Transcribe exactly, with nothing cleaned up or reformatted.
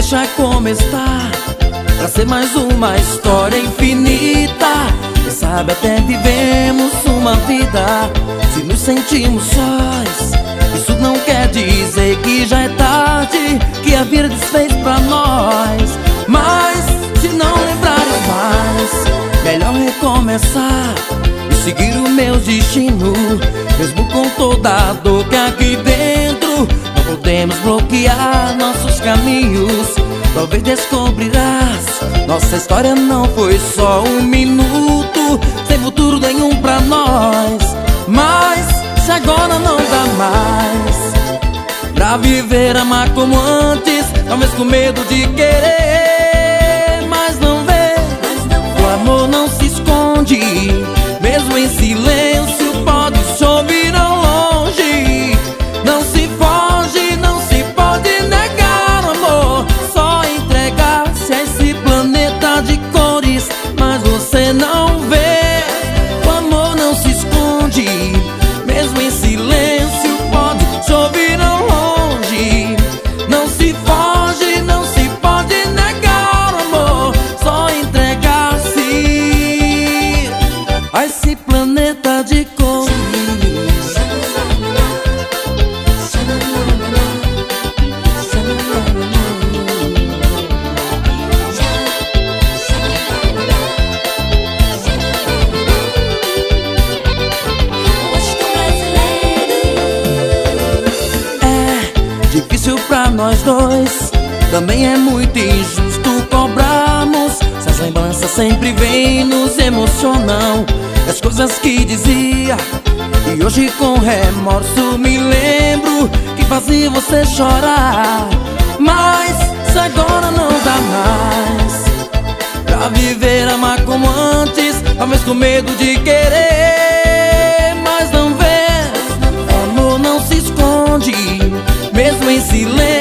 deixa como está, pra ser mais uma história infinita. Quem sabe até vivemos uma vida. Se nos sentimos sós, isso não quer dizer que já é tarde, que a vida desfez pra nós. Mas se não lembrares mais, melhor recomeçar e seguir o meu destino. Mesmo com toda a dor que aqui dentro, não podemos bloquear nossos caminhos. Talvez descobrirás, nossa história não foi só um minuto, sem futuro nenhum pra nós. Mas se agora não dá mais pra viver, amar como antes, talvez com medo de querer, mas não vê, o amor não se esconde, mesmo em silêncio pode se ouvir ao longe. Não se foge, não se pode negar o amor, só entregar-se a esse planeta de cores. Mas você não vê, o amor não se esconde, mesmo em silêncio pode se ouvir ao longe. Não se foge, não se pode negar o amor, só entregar-se a esse planeta de cores. Difícil pra nós dois, também é muito injusto cobrarmos, se as lembranças sempre vêm, nos emocionam. As coisas que dizia, e hoje com remorso me lembro, que fazia você chorar. Mas se agora não dá mais pra viver, amar como antes, talvez com medo de querer, mas não vê, o amor não se esconde, mesmo em silêncio